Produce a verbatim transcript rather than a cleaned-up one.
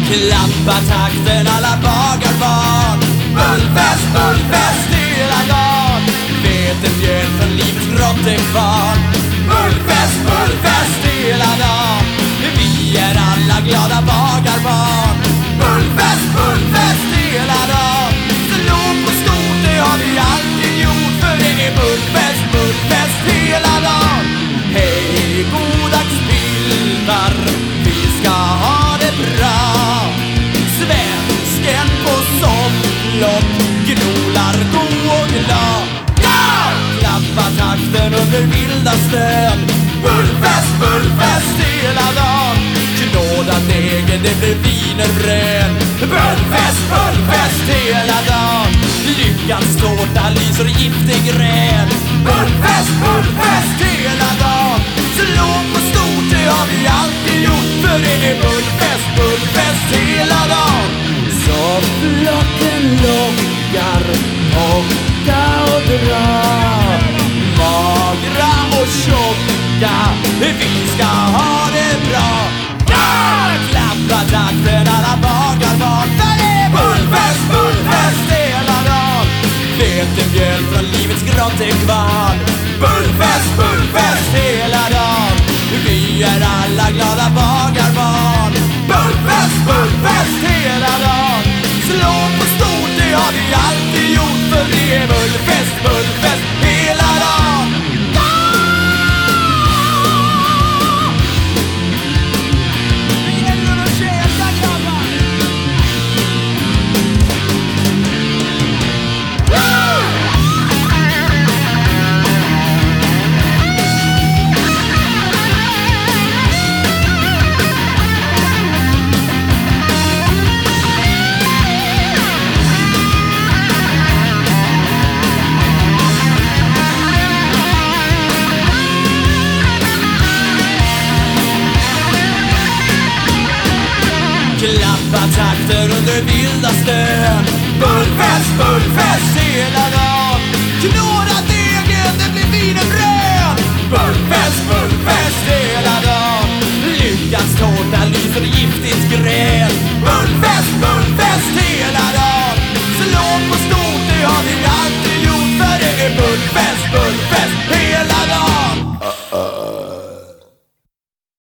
Klappa takten alla bagarbarn. Bullfest, bullfest hela dagen. Vetemjöl från livets grottekvarn. Bullfest, bullfest hela dagen. Vi är alla glada bagarbarn. Bullfest, bullfest hela dagen. Slå på stort, det har vi alltid gjort. För det är bullfest, bullfest hela dagen. Hej goddagsbildar, vi ska ha det bra. Svensken på sofflott gnolar god och glad. Ja! Klappa takten under vilda stön. Bullfest, bullfest hela dagen. Knåda degen, det blir wienerbröd. Bullfest, bullfest hela dagen. Lyckans tårta lyser giftig grön. Bullfest, bullfest hela dagen. Slå på stort, det har vi alltid gjort. För det är bullfest, bullfest hela dagen. Så flocken lockar, hocka och dra. Magra och tjocka, vi ska ha det bra. Ja! Klappa takten alla bagarbarn. För det är bullfest, bullfest hela dagen. Vetemjöl från livets grottekvarn. Bullfest, bullfest hela dagen. Vi är alla glada bagarbarn. Bullfest, bullfest hela dagen. Slå på stort, det har vi alltid gjort. För det är bullfest, bullfest hela dagen. Klappa takter under vilda stön. Bullfest, bullfest hela dagen. Knåda degen, det blir wienerbröd. Bullfest, bullfest hela dagen. Lyckans tårta lyser giftigt grön. Bullfest, bullfest hela dagen. Slå på stort, det har vi